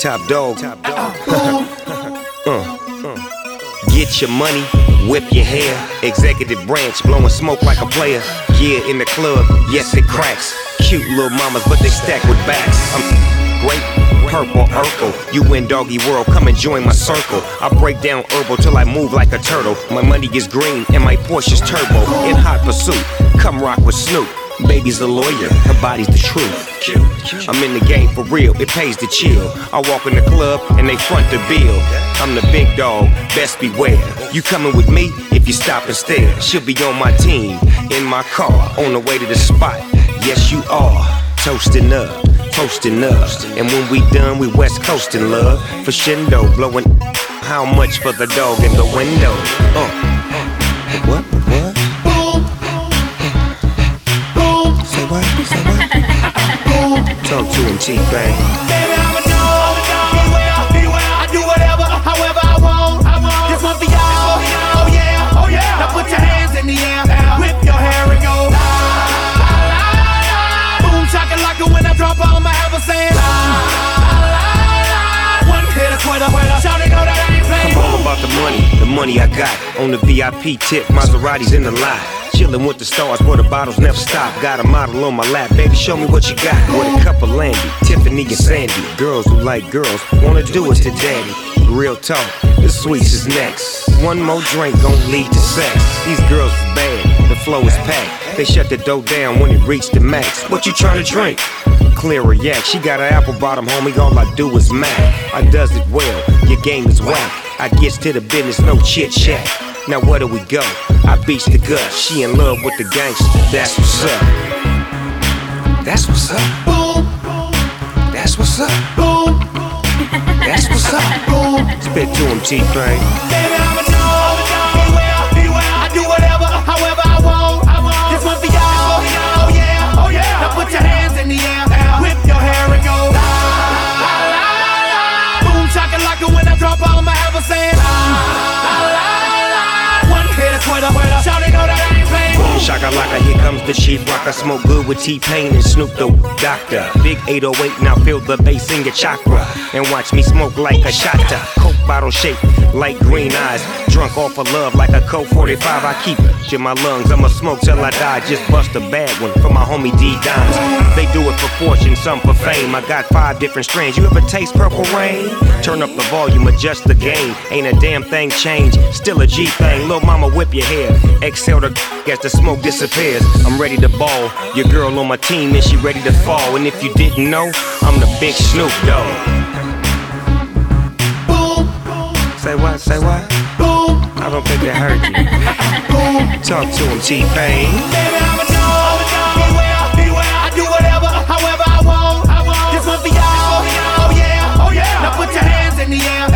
Top dog. Get your money, whip your hair. Executive branch, blowing smoke like a player. Yeah, in the club, yes it cracks. Cute little mamas, but they stack with backs. I'm great, purple, Urkel. You in doggy world, come and join my circle. I break down herbal till I move like a turtle. My money is green and my Porsche's turbo. In hot pursuit, come rock with Snoop. Baby's a lawyer, her body's the truth. I'm in the game for real, it pays to chill. I walk in the club and they front the bill. I'm the big dog, best beware. You coming with me if you stop and stare. She'll be on my team, in my car, on the way to the spot. Yes you are, toasting up. And when we done, we west coastin' love. For shindo, blowing how much for the dog in the window? What? Say what? Talk to him, T-Bang. Baby, I'm a dog, beware. I do whatever, however I want. This one for y'all, oh yeah. Now put your hands in the air, whip your hair and go la, la, la. Boom, shakalaka when I drop on my ever saying la, la, la. One hit a quitter, shout it, know that I ain't playing. I'm all about the money I got. On the VIP tip, Maseratis in the lot. Chillin' with the stars where the bottles never stop. Got a model on my lap, baby, show me what you got. With a cup of Landy, Tiffany and Sandy. Girls who like girls wanna do it to daddy. Real talk, the sweets is next. One more drink gon' lead to sex. These girls is bad, the flow is packed. They shut the door down when it reached the max. What you tryna drink? Clear a yak, she got an apple bottom, homie, all I do is mac. I does it well, your game is whack. I gets to the business, no chit chat. Now where do we go? I beats the gut. She in love with the gangster. That's what's up. That's what's up. Boom. That's what's up. Boom. That's what's up. Boom. Spit to him, T-Bang. Baby, I'm a dog, beware. I do whatever, however I want. This one for y'all, oh yeah. Now put your hands in the air, whip your hair and go la, la, la, la. Boom, shakalaka when I drop on my ever saying la, la, la. Shout it, know that I ain't playing. Shakalaka, here comes the chief rock. I smoke good with T-Pain and Snoop the Doctor. Big 808, now feel the bass in your chakra. And watch me smoke like a shotta. Coke bottle shaped like green eyes. Drunk off of love like a Coke 45. I keep it in my lungs, I'ma smoke till I die. Just bust a bad one for my homie D-Dimes. They do it for fortune, some for fame. I got 5 different strains. You ever taste Purple Rain? Turn up the volume, adjust the gain. Ain't a damn thing changed, still a G-thing. Lil' mama whip your hair, exhale the as the smoke disappears. I'm ready to ball, your girl on my team and she ready to fall. And if you didn't know, I'm the big Snoop Dogg. Boom. Say what? Boom. I don't think they heard you. Boom. Talk to him, T-Pain. Baby, I'm a dog, beware. I do whatever, however I want. This one for y'all, oh yeah. Now put your hands in the air,